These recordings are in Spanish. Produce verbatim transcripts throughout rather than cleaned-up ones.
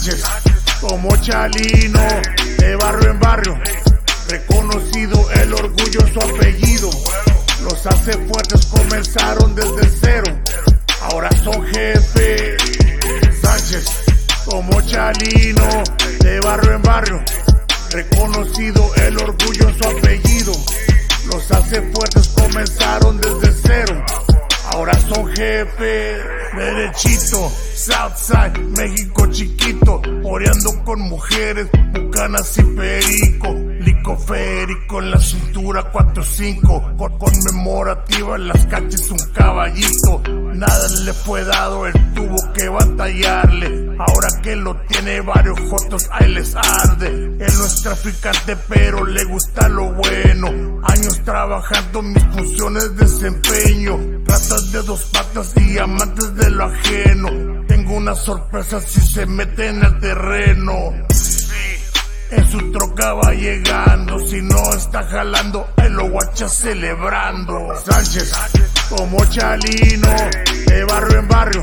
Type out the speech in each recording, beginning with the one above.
Sánchez, como Chalino, de barrio en barrio, reconocido el orgullo en su apellido. Los hace fuertes comenzaron desde cero, ahora son jefes. Sánchez, como Chalino, de barrio en barrio, reconocido el orgullo en su apellido. Los hace fuertes comenzaron desde cero, ahora son jefes. Derechito, Southside, México chiquito, oreando con mujeres, bucanas y perico. Licoférico en la cintura cuatro cinco, con conmemorativa en las cachas un caballito. Nada le fue dado, él tuvo que batallarle. Ahora que lo tiene varios jotos, ahí les arde. Él no es traficante, pero le gusta lo bueno. Años trabajando, mis funciones desempeño. Ratas de dos patas y amantes de lo ajeno. Tengo una sorpresa si se meten al terreno. En su troca va llegando, si no está jalando, él lo guacha celebrando. Sánchez, como Chalino, de barrio en barrio,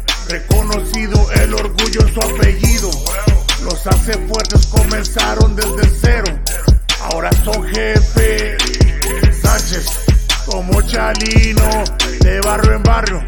reconocido el orgullo en su apellido. Los hace fuertes comenzaron desde cero, ahora son jefes. Sánchez, como Chalino, de barrio en barrio,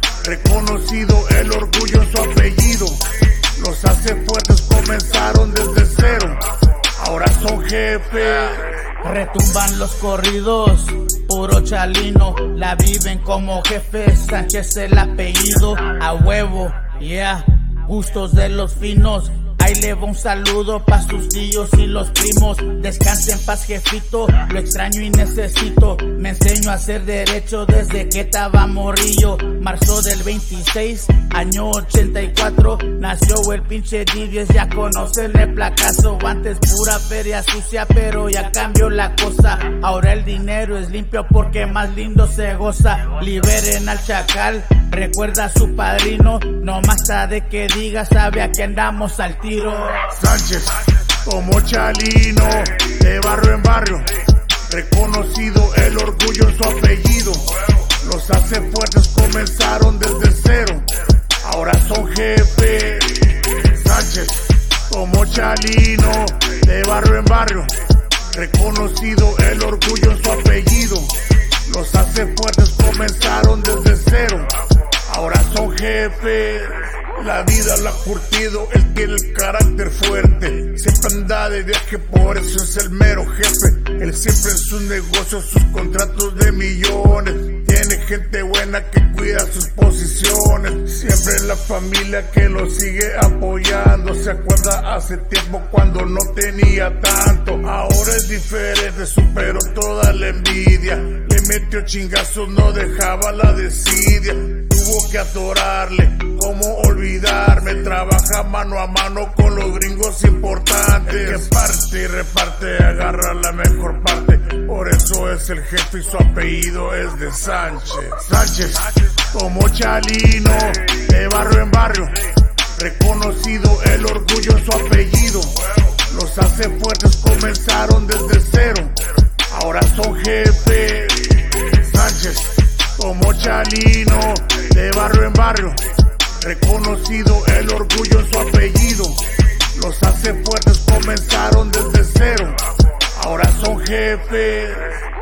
reconocido el orgullo en su apellido. Los hace fuertes comenzaron desde cero, ahora son jefes. Retumban los corridos, puro Chalino, la viven como jefes. Sánchez el apellido, a huevo, yeah, gustos de los finos. Ahí le va un saludo pa' sus tíos y los primos. Descanse en paz, jefito, lo extraño y necesito. Me enseño a hacer derecho desde que estaba morrillo. Marzo del veintiséis, año ochenta y cuatro, nació el pinche D diez, ya conocen el placazo. Antes pura feria sucia, pero ya cambió la cosa. Ahora el dinero es limpio porque más lindo se goza. Liberen al chacal, recuerda a su padrino. No más de que diga, sabe a que andamos al tiro. Sánchez, como Chalino, de barrio en barrio, reconocido el orgullo en su apellido. Los hace fuertes comenzaron desde cero, ahora son jefes. Sánchez, como Chalino, de barrio en barrio, reconocido el orgullo en su apellido. Los hace fuertes comenzaron desde cero, ahora son jefes. La vida la ha curtido, él tiene el carácter fuerte. Siempre anda de viaje, por eso es el mero jefe. Él siempre en sus negocios, sus contratos de millones. Tiene gente buena que cuida sus posiciones. Siempre la familia que lo sigue apoyando. Se acuerda hace tiempo cuando no tenía tanto. Ahora es diferente, superó toda la envidia. Le metió chingazos, no dejaba la desidia. Tuvo que atorarle, cómo olvidarme. Trabaja mano a mano con los gringos importantes. El que parte y reparte, agarra la mejor parte. Por eso es el jefe y su apellido es de Sánchez. Sánchez, como Chalino, de barrio en barrio, reconocido el orgullo en su apellido. Los hace fuertes comenzaron desde cero, ahora son jefes. Sánchez, como Chalino, de barrio en barrio, reconocido el orgullo en su apellido. Los hace fuertes comenzaron desde cero, ahora son jefes.